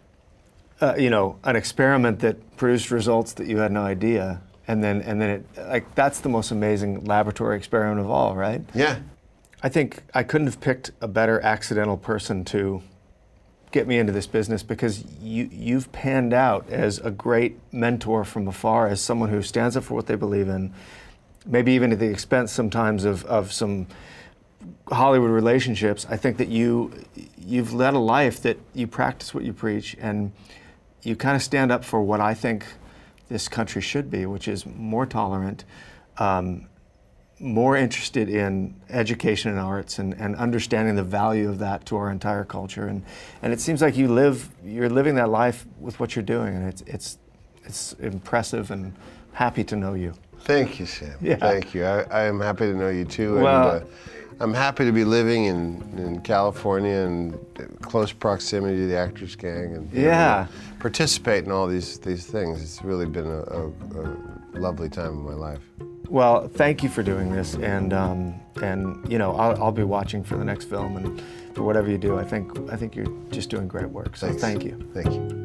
uh, you know, an experiment that produced results that you had no idea, and then and then it like that's the most amazing laboratory experiment of all, right? Yeah. I think I couldn't have picked a better accidental person to get me into this business, because you, you've panned out as a great mentor from afar, as someone who stands up for what they believe in, maybe even at the expense sometimes of, of some Hollywood relationships. I think that you, you've led a life that you practice what you preach, and you kind of stand up for what I think this country should be, which is more tolerant, um, more interested in education and arts, and, and understanding the value of that to our entire culture. And, and it seems like you live, you're living that life with what you're doing, and it's, it's, it's impressive, and happy to know you. Thank you, Sam. Yeah. Thank you. I, I am happy to know you too. Well, and uh, I'm happy to be living in, in California and close proximity to the Actors Gang, and yeah, participate in all these, these things. It's really been a, a, a lovely time in my life. Well, thank you for doing this, and um, and you know, I'll, I'll be watching for the next film, and for whatever you do. I think I think you're just doing great work. So Thanks. Thank you. Thank you.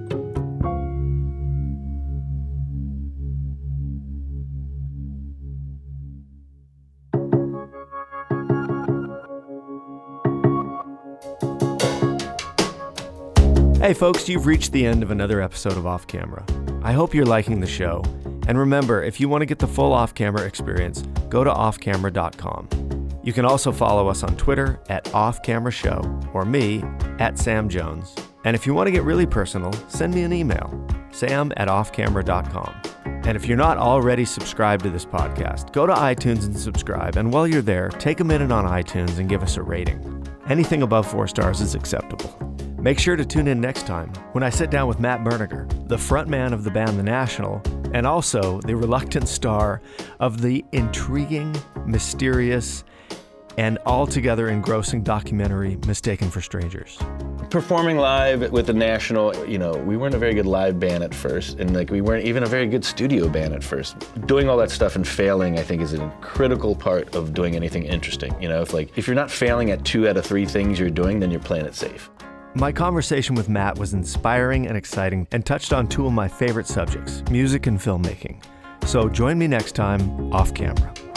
Hey folks, you've reached the end of another episode of Off Camera. I hope you're liking the show. And remember, if you want to get the full off-camera experience, go to off camera dot com. You can also follow us on Twitter at Off Camera Show, or me at Sam Jones. And if you want to get really personal, send me an email, sam at off camera dot com. And if you're not already subscribed to this podcast, go to iTunes and subscribe. And while you're there, take a minute on iTunes and give us a rating. Anything above four stars is acceptable. Make sure to tune in next time when I sit down with Matt Berninger, the frontman of the band The National, and also the reluctant star of the intriguing, mysterious, and altogether engrossing documentary Mistaken for Strangers. Performing live with The National, you know, we weren't a very good live band at first, and like we weren't even a very good studio band at first. Doing all that stuff and failing, I think, is a critical part of doing anything interesting. You know, if like if you're not failing at two out of three things you're doing, then you're playing it safe. My conversation with Matt was inspiring and exciting and touched on two of my favorite subjects, music and filmmaking. So join me next time, off camera.